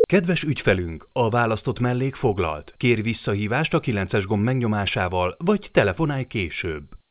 Kedves ügyfelünk, a választott mellék foglalt. Kérj visszahívást a 9-es gomb megnyomásával, vagy telefonálj később.